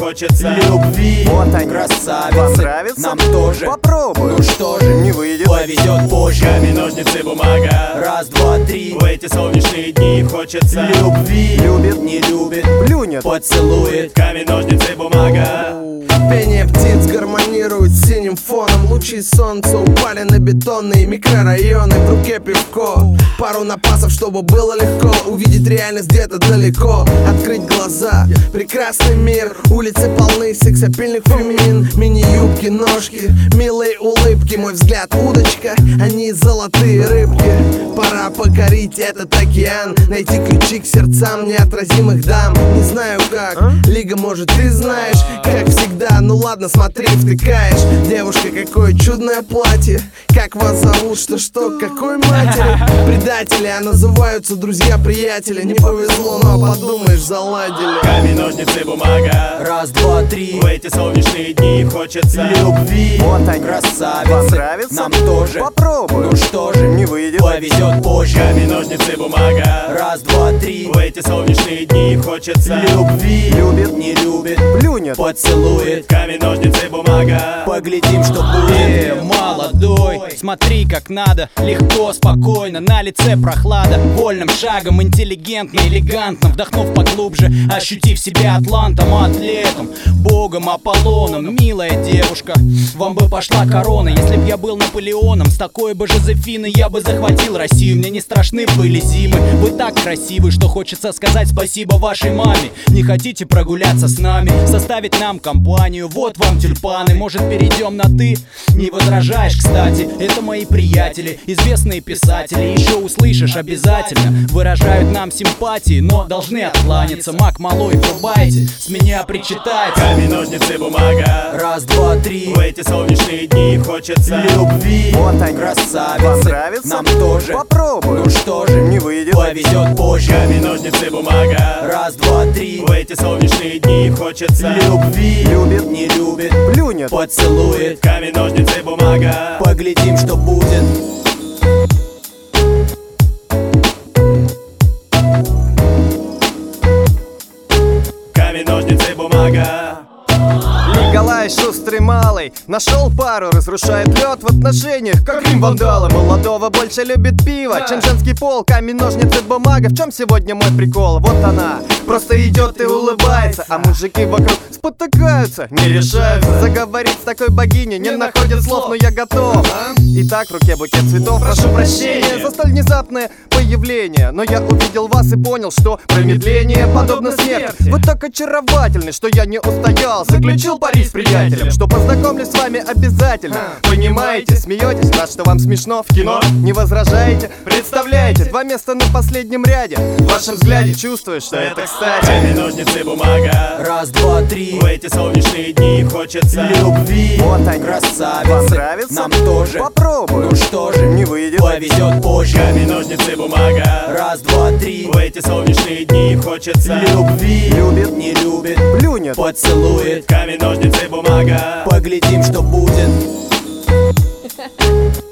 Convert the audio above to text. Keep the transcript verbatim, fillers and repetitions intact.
хочется любви. Вот они, красавицы, понравится? нам тоже. Попробуй, ну что же, не выйдет, повезет позже. Камень, ножницы, бумага. Раз, два, три. В эти солнечные дни хочется любви. Любит, не любит, плюнет, поцелует. Камень, ножницы, бумага. Пение птиц гармонирует с синим фоном. Лучи солнца упали на бетонные микрорайоны. В руке пивко, пару напасов, чтобы было легко увидеть реальность где-то далеко. Открыть глаза, прекрасный мир. Улицы полны сексапильных феминин. Мини-юбки, ножки, милые улыбки. Мой взгляд удочка, они золотые рыбки. Пора покорить этот океан, найти ключи к сердцам неотразимых дам. Не знаю как, Лига, может ты знаешь. Как всегда, ну ладно, смотри, втыкаешь. Девушка, какое чудное платье. Как вас зовут, что что, какой матери? Предатели, а называются друзья-приятели. Не повезло, но подумаешь, заладили. Камень, ножницы, бумага. Раз, два, три. В эти солнечные дни хочется любви. вот они, красавицы, понравится? нам тоже. Попробуй, ну что же, не выйдет, повезет позже. Камень, ножницы, бумага. Раз, два, три. В эти солнечные дни хочется любви. любит, не любит, плюнет, поцелует. Камень, ножницы, бумага. Поглядим, что будет. Э, молодой, смотри как надо. Легко, спокойно, на лице прохлада. Вольным шагом, интеллигентно, элегантно. Вдохнув поглубже, ощутив себя атлантом, атлетом, богом Аполлоном. Милая девушка, вам бы пошла корона. Если б я был Наполеоном, с такой бы Жозефиной я бы захватил Россию. Мне не страшны были зимы. Вы так красивы, что хочется сказать спасибо вашей маме. Не хотите прогуляться с нами, составить нам компанию? Вот вам тюльпаны, может перейдем на ты? Не возражаешь, кстати, это мои приятели, известные писатели. Еще услышишь обязательно, выражают нам симпатии, но должны откланяться. Мак малой, врубайте, с меня причитается. Камень, ножницы, бумага. Раз, два, три. В эти солнечные дни хочется любви. вот они, красавицы, понравится? нам тоже. Попробуй, ну что же, не выйдет, повезет позже. Камень, ножницы, бумага. Раз, два, три. В эти солнечные дни хочется любви. любит, не любит, плюнет, поцелует. Камень, ножницы, бумага. Поглядим, что будет. Камень, ножницы, бумага. Николай шустрый малый нашел пару, разрушает лед в отношениях, как рим вандалы. Молодого больше любит пиво, чем женский пол. Камень, ножницы, бумага, в чем сегодня мой прикол? Вот она, просто идет и улыбается, а мужики вокруг спотыкаются, не решаются заговорить с такой богиней, не находят слов, но я готов. Итак, в руке букет цветов, прошу прощения за столь внезапное появление, но я увидел вас и понял, что промедление подобно смерти. Вы так очаровательны, что я не устоял, заключил пари с приятелем, что познакомлюсь с вами обязательно. Понимаете, смеетесь, рад, что вам смешно в кино. Не возражаете, представляете, два места на последнем ряде. В вашем взгляде чувствую, что это кстати. Камень, ножницы, бумага. Раз, два, три. В эти солнечные дни хочется любви. вот они, красавицы, понравится? нам тоже. Попробуй, ну что же, не выйдет, повезет позже. Камень, ножницы, бумага. Раз, два, три. В эти солнечные дни хочется любви. любит, не любит, плюнет, поцелует. Камень, ножницы, бумага. Поглядим, что будет.